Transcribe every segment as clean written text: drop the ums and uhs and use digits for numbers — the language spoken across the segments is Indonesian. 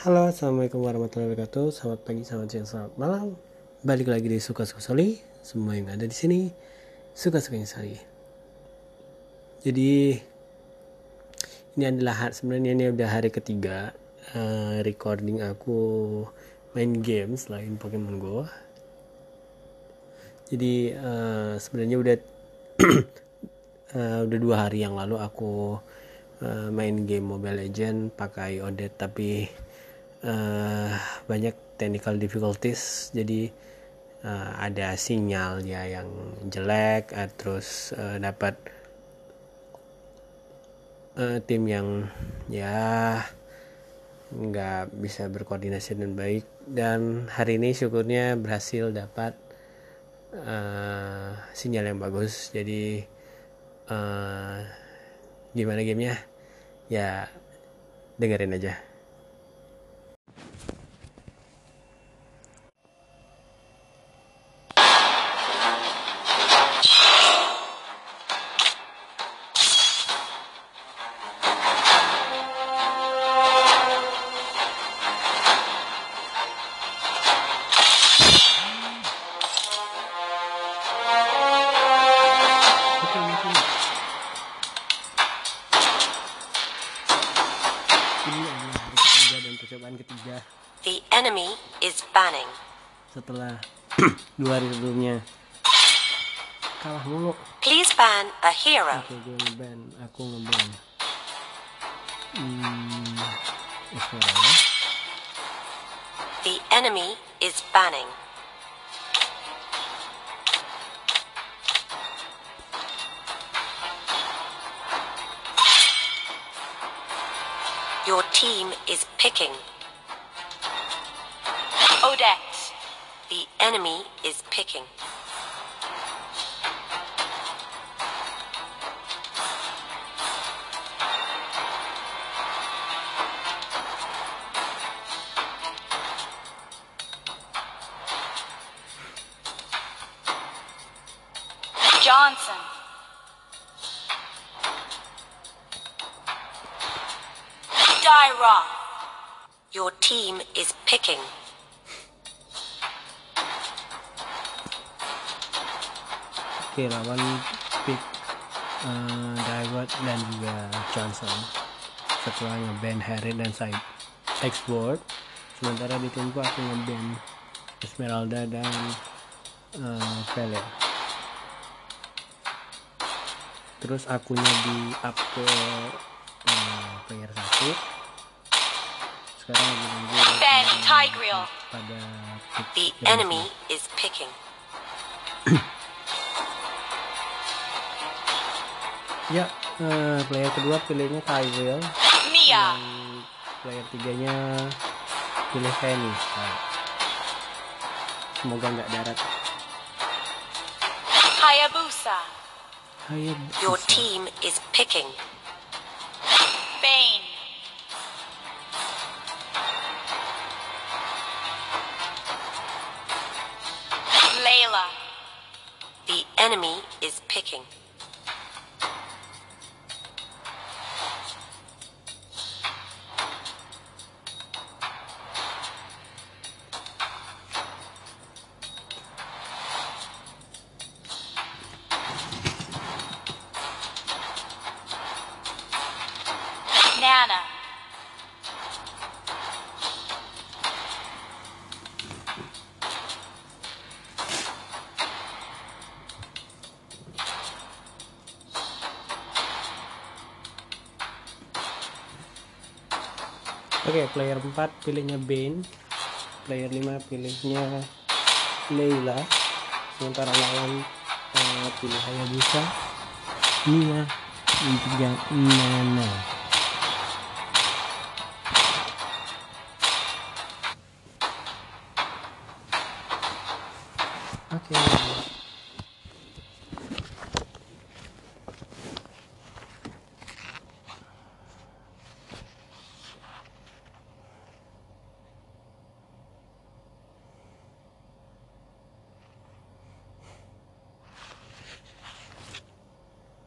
Halo, assalamualaikum warahmatullahi wabarakatuh. Selamat pagi, selamat siang, selamat malam. Balik lagi di Suka-Suka Soli. Semua yang ada di sini suka-sukanya Soli. Jadi ini adalah sebenarnya ini udah hari ketiga recording aku main game selain Pokemon Go. Jadi sebenarnya udah udah 2 hari yang lalu aku main game Mobile Legends pakai ODED, tapi banyak technical difficulties, jadi ada sinyalnya yang jelek, terus dapat tim yang ya nggak bisa berkoordinasi dengan baik. Dan hari ini syukurnya berhasil dapat sinyal yang bagus. Jadi gimana gamenya ya dengerin aja. Ini adalah hari ketiga dan percobaan ketiga The enemy is banning. setelah 2 hari sebelumnya kalah mulu. Please ban a hero. Oke, aku ngeban Esmeralda. The enemy is banning. Your team is picking. Odette. The enemy is picking. Johnson. Dyra. Your team is picking. Oke, lawan pick Dyward dan juga Johnson setelah nge-ban Harry dan Sideboard. Sementara di timku aku nge-ban Esmeralda dan Vele. Terus akunya di up ke player 1. Sekarang lagi nunggu Ben Tigreal. pada The enemy is picking. Ya, player kedua pilihnya Tyrell. Mia. Player tiganya pilih Fanny. Nah, semoga nggak darat. Hayabusa. Hayabusa. Your team is picking. Bane. Layla. The enemy is picking. Nana. Oke, player 4 pilihnya Bane. Player 5 pilihnya Layla. Sementara lawan pilih Hayabusa, Mia, dan juga Nana. Oke.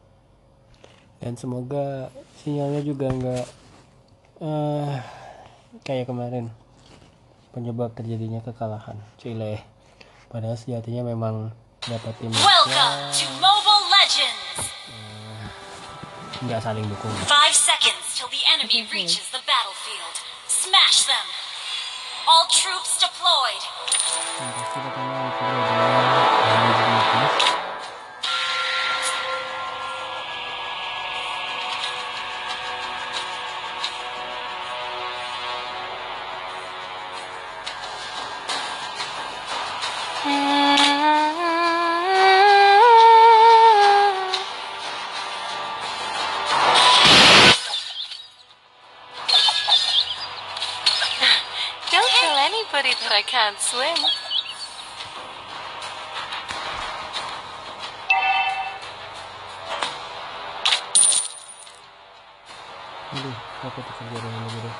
Dan semoga sinyalnya juga nggak kayak kemarin penyebab terjadinya kekalahan Chile. Padahal sejatinya memang dapat tim Welcome to Mobile Legends! nggak saling dukung. 5 seconds till the enemy reaches the battlefield. Smash them! All troops deployed! Don't tell anybody that I can't swim. Aduh, aku terkejar dengan lagi deh.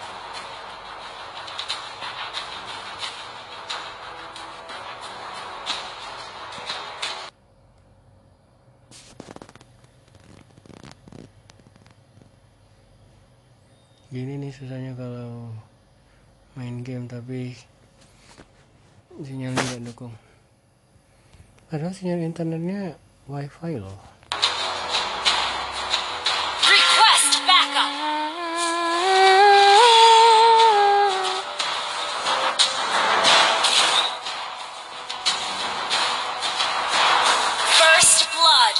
Gini nih susahnya kalau main game tapi sinyalnya nggak dukung. Padahal sinyal internetnya wifi loh. Request backup! First blood!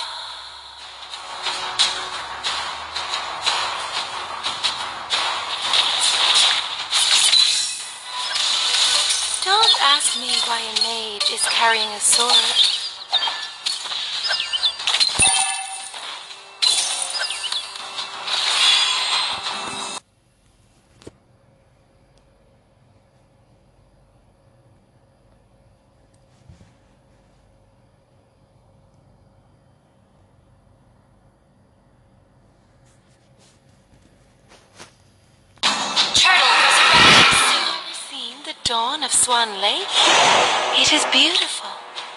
Don't ask me why a mage is carrying a sword. Turtle resurrected soon. Seen the dawn of Swan Lake? It is beautiful.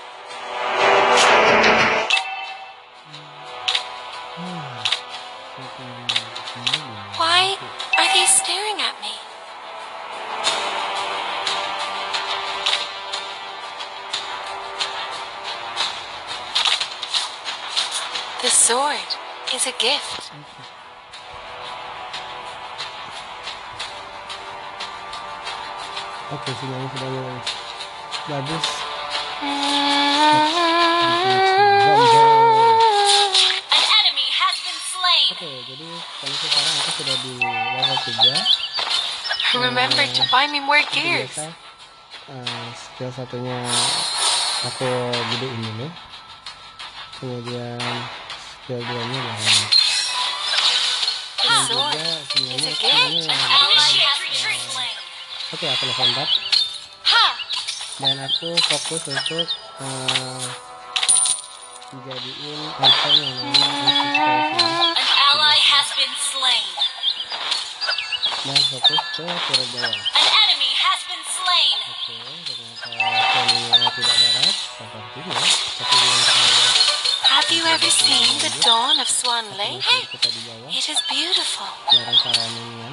Why are they staring at me? The sword is a gift. Oke, sinyalnya sudah mulai bagus. An enemy has been slain. Oke, jadi kalau sekarang aku sudah di level 3. Remember to buy me more gears. Biasa skill satunya aku gedein dulu. Kemudian skill 2-nya banyak. The Dan sword juga is a sinyalnya gift. An ally has retreat lane. Oke, aku level 4. Ha! Dan aku fokus untuk menjadiin item yang namanya anticipation An ally has been slain. dan fokus ke turret bawah. An enemy has been slain. Oke, ternyata Sony-nya tidak darat sepertinya, tapi yang kita Have you ever seen the dawn of Swan Lake? kita di bawah It is beautiful. bareng para minion.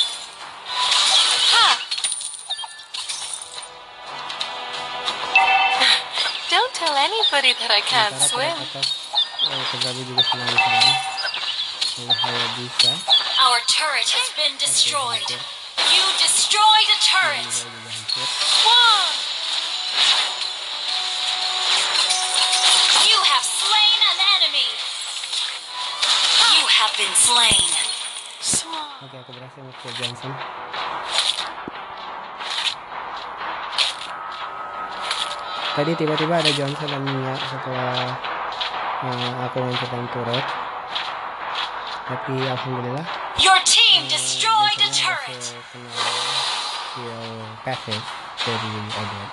Ha! Don't tell anybody that I can't Sementara swim. turret atas tergabung juga sedang diserang oleh Hayabusa. Our turret has been destroyed. You destroyed a turret. Juga hancur. One. You have slain an enemy. You have been slain. Swan. Oke, aku berhasil nge-kill Johnson. Tadi tiba-tiba ada Johnson dan Mia setelah aku menciptakan turret. Tapi alhamdulillah Your team destroyed a biasanya turret. aku kena skill passive dari Edward.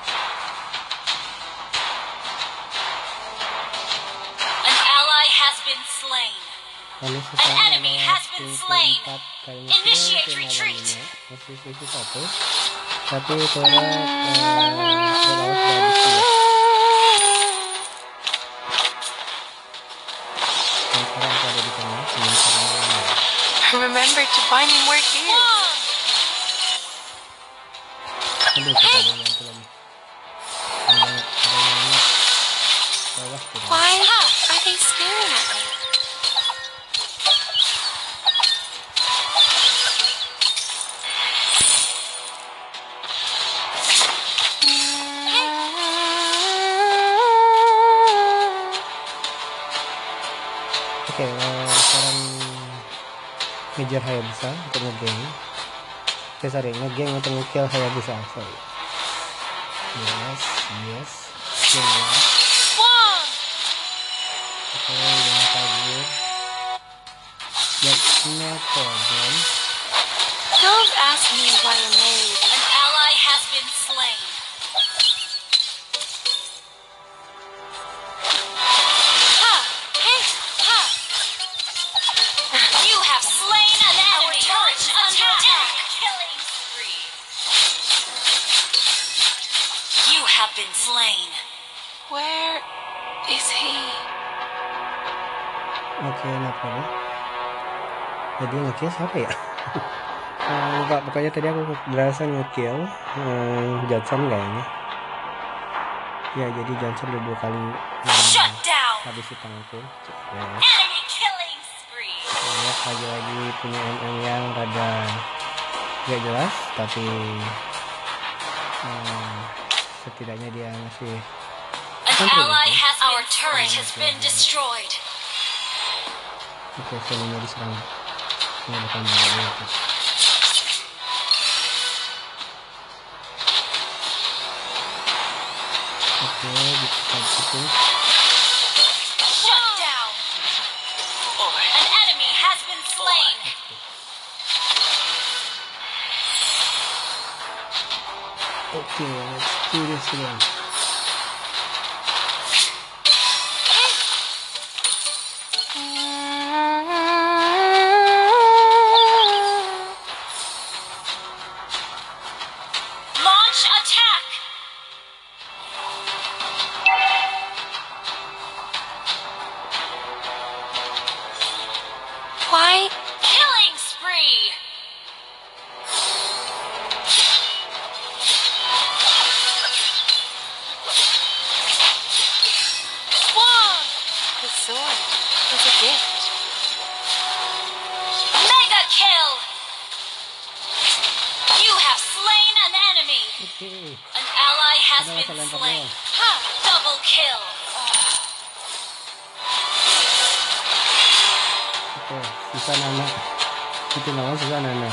An ally has been slain. Lalu sekarang enemy ada has been tim slain. keempat kayaknya Initiate tim retreat. lawannya masih sisi satu, tapi turret berlawas sudah habis dia. Dan sekarang aku ada di tengah dengan serangan. Remember to buy me more gear. Aduh, sudah ada yang nyangkul lagi. Ada yang bawah tuh. Why are they staring at me? Oke, sekarang ngejar Hayabusa untuk ngegeng. Ngegeng untuk nge-kill Hayabusa. Sorry. Yes. Oke, jangan kabur. That's no problem. Don't ask me why I'm married. An ally has been slain. You have slain an enemy. Launch attack. Killing spree. You have been slain. Where is he? Oke, kenapa ya? Jadi nge-kill siapa ya? Lupa, pokoknya tadi aku berasa nge-kill Johnson kayaknya. Ya, jadi Johnson udah 2 kali habis tanganku. Ya. Enemy killing spree. Lihat lagi punya MM yang rada gak jelas, tapi setidaknya dia masih An ally has our turret has been destroyed. Oke, semuanya diserang. Ini ada panjangnya. Oke, dicepat itu. Shut down. An enemy has been slain. Oke, let's do this again. Launch attack. Why? Killing spree. Swung. The sword is a gift. Mega kill. You have slain an enemy. Oke. An ally has Udah, been saya lempar slain. doang. Ha! Double kill. Oke, sisa Nana. Itu namanya sisa Nana.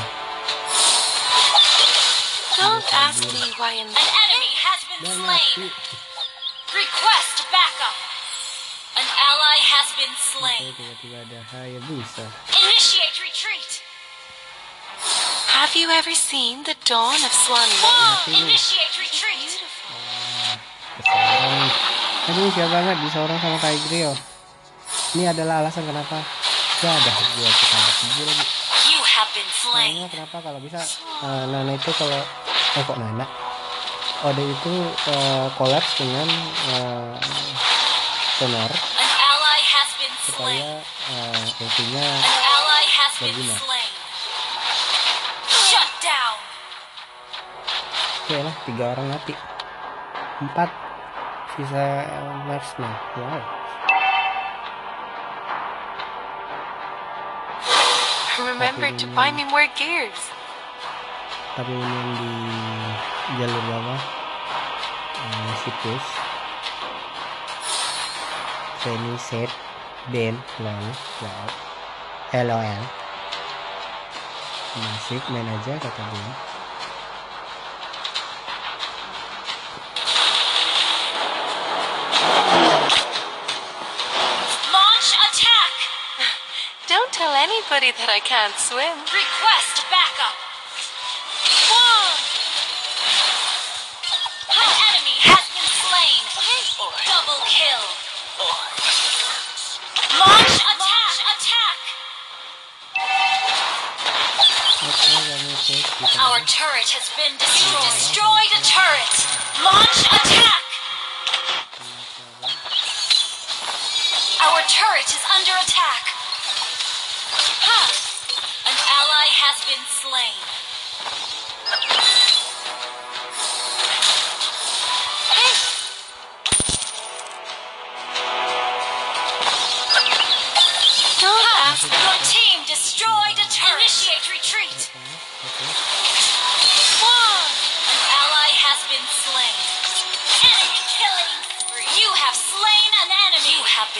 Don't ask me why an enemy has been Dan slain. mati. Request backup. An ally has been Oke, slain. tiba-tiba ada Hayabusa. Initiate retreat. Have you ever seen the dawn of Swan Lake? Initiate retreat. Keseorang. Aduh, sial banget disorong sama Tigreal. Ini adalah alasan kenapa gak ada buat kita kubur lagi. You have been slain. Soalnya kenapa kalau bisa Nana itu kalau kok Nana Ode itu kolaps dengan sonar An ally has been slain. supaya ultinya An ally has been berguna. slain. Shut down. Oke lah, 3 orang mati, 4 sisa marksman. Wow. Remember to buy me more gears. Tapi ini yang di jalur bawah masih push. Training set Ben long wow. LOL masih main aja kata dia. Launch attack. Don't tell anybody that I can't swim. Request backup. Whoa. An enemy has been slain. Double kill. Launch attack. Oke, kami push kita. Our turret has been destroyed. Destroy the turret. Launch attack. Our turret is under attack. Ha! An ally has been slain.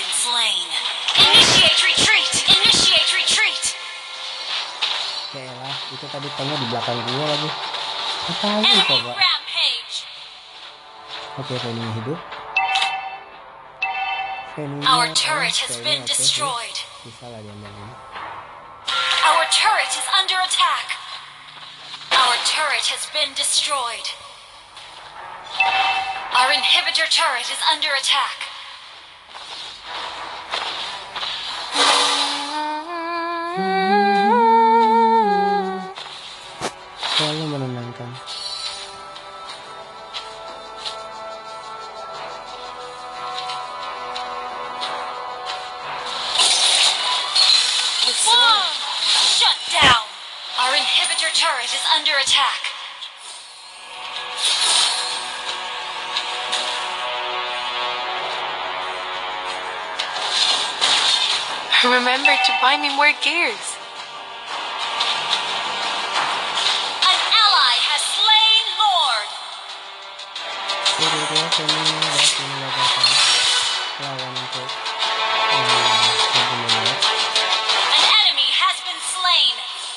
been slain. Initiate retreat. Initiate retreat. Ya elah, itu tadi tanya di belakang gue lagi. Apa lagi Enemy coba? rampage. Oke, Fanny hidup. Fanny Our turret has been destroyed. Bisa lah dia main. Our turret is under attack. Our turret has been destroyed. Our inhibitor turret is under attack. Selalu menenangkan. Shut down. Our inhibitor turret is under attack. Remember to buy me more gears. An ally has slain Lord. Jadi dia Fanny mengagalkan lawan untuk membunuh. An enemy has been slain.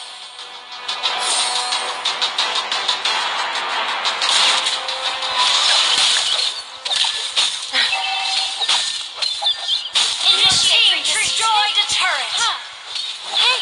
Initiate retreat. Destroy the turret. Hey.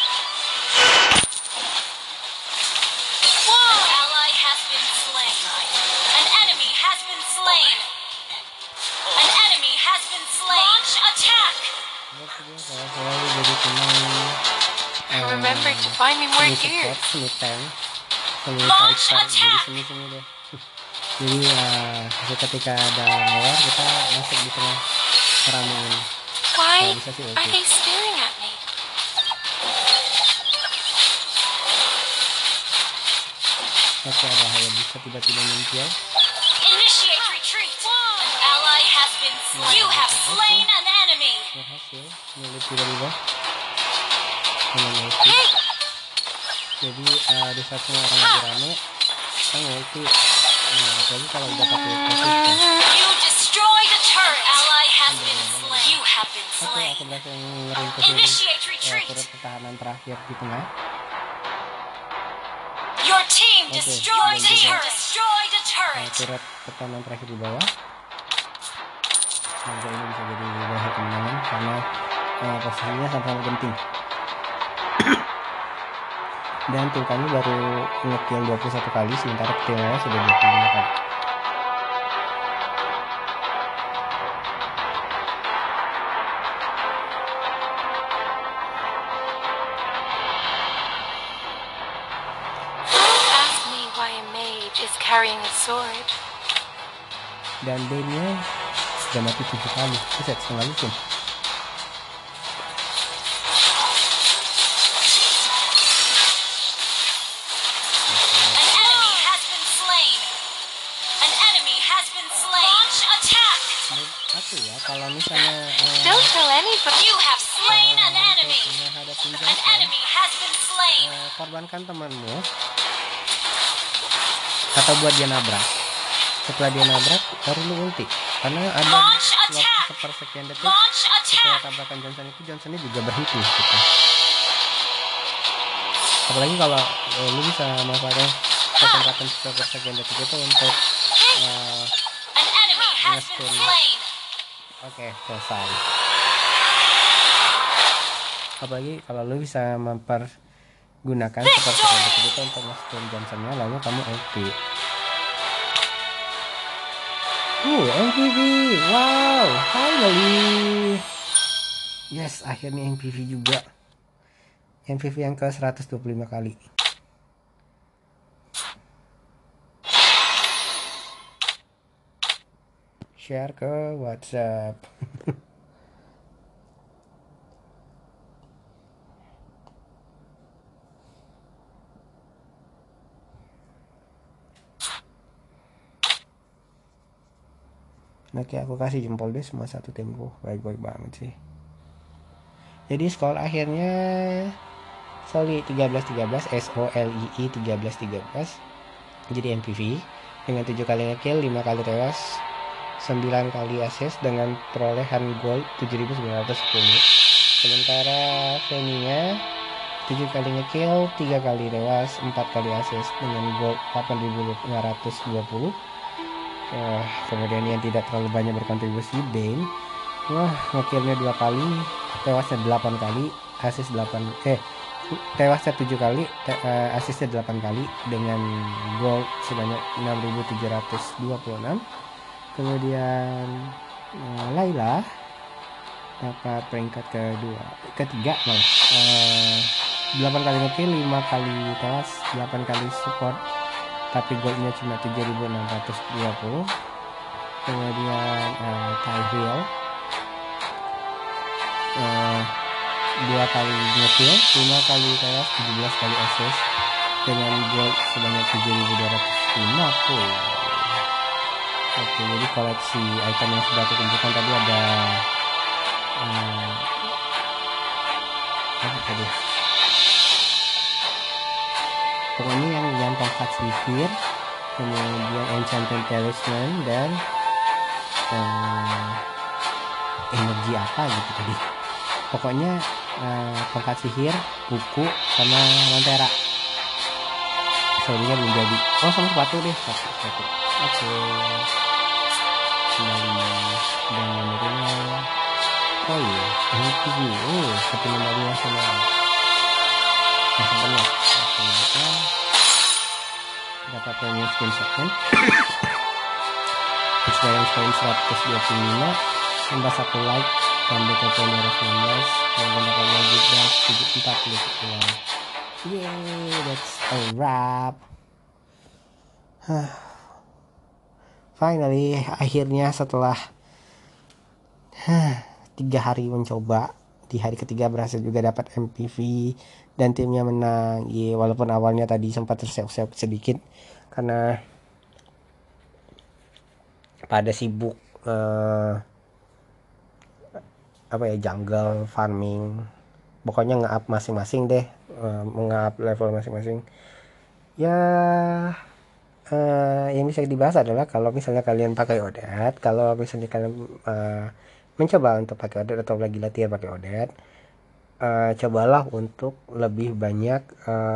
An ally has been slain. An enemy has been slain. An enemy has been slain. Launch attack. Kalau selalu jadi teman Remember to buy me more semi gears. support, semi tank, semi Launch fighter, jadi attack. semi deh. Jadi ketika ada war kita masuk di tengah ramuan. Why bisa sih are ulti. they staring at me? Oke, ada Hayabusa tiba-tiba muncul. Initiate retreat. An ally has been slain. You have slain an enemy. Berhasil nyelip tiba-tiba dengan ulti. Hey. Jadi di saat semua orang lagi rame kita ngulti. Nah, apalagi kalau udah pakai pasif. You destroyed a turret. Ally has been slain. You have been Oke, slain. aku berhasil ngeringkusin Initiate retreat. turret pertahanan terakhir di tengah. Your team Okay, destroyed dan a juga- turret. Destroyed a turret. Turret pertahanan terakhir di bawah. Semoga ini bisa jadi bahan kemenangan karena posisinya sangat penting. Dan tim kami baru ngekill 21 kali, sementara tim lawan sudah 25 kali. Don't ask me why a mage is carrying a sword. Dan Bane-nya sudah mati 7 kali. Buset, setengah lusin. An enemy has been slain. An enemy has been slain. Launch attack. Menurut aku ya, kalau misalnya Don't tell anybody. You have slain an enemy. menghadapi An Johnson, enemy has been slain. korbankan temanmu atau buat dia nabrak. Setelah dia nabrak baru lu ulti, karena ada Launch waktu attack. sepersekian detik Launch setelah attack. tabrakan Johnsonnya juga berhenti gitu. Apalagi kalau lu bisa manfaatkan kesempatan sepersekian detik itu untuk An enemy has been slain. oke, selesai. Apalagi kalau lu bisa mempergunakan sepersekian detik itu untuk masukin Johnsonnya, lalu kamu ulti. MVP, wow, finally. Yes, akhirnya MVP juga. MVP yang ke 125 kali. Share ke WhatsApp. Oke, aku kasih jempol deh semua satu timku. Baik-baik banget sih. Jadi skor akhirnya Soli 13-13, SOLII 13-13. Jadi MVP dengan 7 kali ngekill, 5 kali tewas, 9 kali assist dengan perolehan gol 7.910. Sementara Feni-nya 7 kali ngekill, 3 kali tewas, 4 kali assist dengan gol 8.520. Kemudian yang tidak terlalu banyak berkontribusi, Bane. Ngekillnya 2 kali, tewasnya 8 kali, assist 8 tewasnya 7 kali, assistnya 8 kali dengan gol sebanyak 6.726. Kemudian Layla dapat peringkat ketiga malah, 8 kali ngekill, 5 kali tewas, 8 kali support, tapi golnya cuma 7.620. Kemudian Tyrell 2 kali ngekill, 5 kali tewas, 17 kali assist dengan gol sebanyak 7.250. Oke, jadi koleksi item yang sudah aku kumpulkan tadi ada pokoknya yang tongkat sihir, kemudian enchanted talisman, dan energi apa gitu tadi. Pokoknya tongkat sihir, buku, sama lentera. Soalnya belum jadi. Oh, sama sepatu deh, sepatu. Oke. Kembali dan menerima. Oh iya, ini TV. Satu menerima sama. Benar. Oke, kita dapat premium skin second. Experience point 125, tambah 1 like, tambah total 219, yang mendapat magic dash 740. Yeay, that's a wrap. Finally, akhirnya setelah 3 hari mencoba, di hari ketiga berhasil juga dapat MPV dan timnya menang. Walaupun awalnya tadi sempat terseok-seok sedikit karena pada sibuk jungle farming, pokoknya nge-up masing-masing deh, nge-up level masing-masing ya. Yang bisa dibahas adalah kalau misalnya kalian pakai Odette, kalau misalnya kalian mencoba untuk pakai Odette atau lagi latihan pakai Odette, cobalah untuk lebih banyak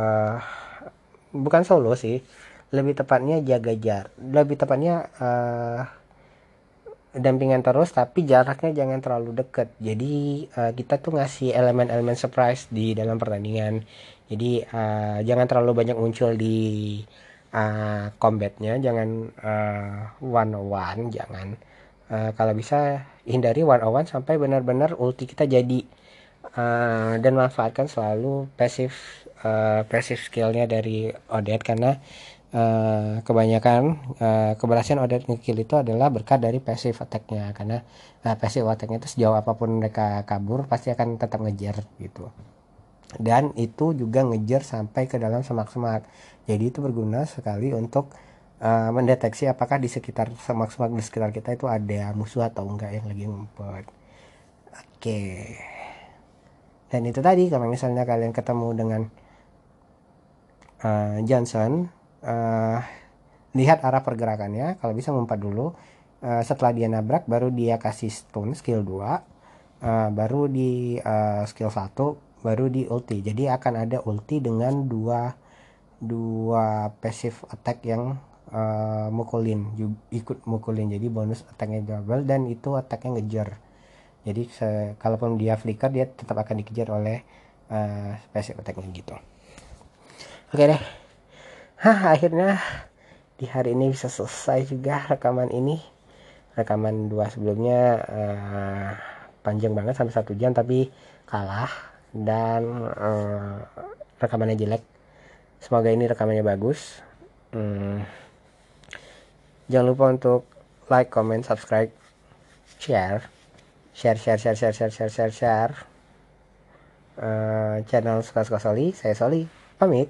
bukan solo sih, lebih tepatnya jaga jarak, lebih tepatnya dampingan terus tapi jaraknya jangan terlalu dekat. Jadi kita tuh ngasih elemen-elemen surprise di dalam pertandingan. Jadi jangan terlalu banyak muncul di combatnya, jangan one on one, jangan. Kalau bisa hindari one on one sampai benar-benar ulti kita jadi, dan manfaatkan selalu passive skillnya dari Odette, karena kebanyakan keberhasilan Odette ngekill itu adalah berkat dari passive attack-nya, karena passive attack-nya itu sejauh apapun mereka kabur pasti akan tetap ngejar gitu, dan itu juga ngejar sampai ke dalam semak-semak. Jadi itu berguna sekali untuk mendeteksi apakah di sekitar semak-semak di sekitar kita itu ada musuh atau enggak yang lagi ngumpet. Oke. Dan itu tadi, kalau misalnya kalian ketemu dengan Johnson, lihat arah pergerakannya, kalau bisa ngumpat dulu. Setelah dia nabrak baru dia kasih stun skill 2, baru di skill 1, baru di ulti. Jadi akan ada ulti dengan dua passive attack yang ikut mukulin, jadi bonus attacknya double dan itu attacknya ngejar. Jadi kalaupun dia flicker dia tetap akan dikejar oleh passive attacknya gitu. Oke deh, akhirnya di hari ini bisa selesai juga rekaman ini. Rekaman 2 sebelumnya panjang banget sampai 1 jam tapi kalah, dan rekamannya jelek. Semoga ini rekamannya bagus. Jangan lupa untuk like, comment, subscribe, share channel Suka-Suka Soli. Saya Soli, pamit.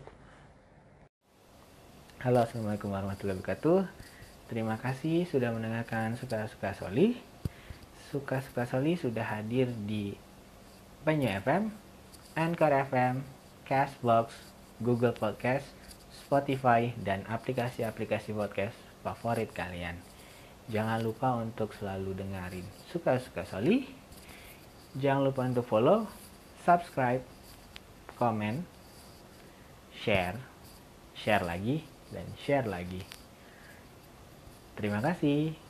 Halo, assalamualaikum warahmatullahi wabarakatuh. Terima kasih sudah mendengarkan Suka-Suka Soli. Suka-Suka Soli sudah hadir di Penyu FM, Anchor FM, Castbox, Google Podcast, Spotify, dan aplikasi-aplikasi podcast favorit kalian. Jangan lupa untuk selalu dengerin Suka-Suka Soli. Jangan lupa untuk follow, subscribe, komen, share lagi, dan share lagi. Terima kasih.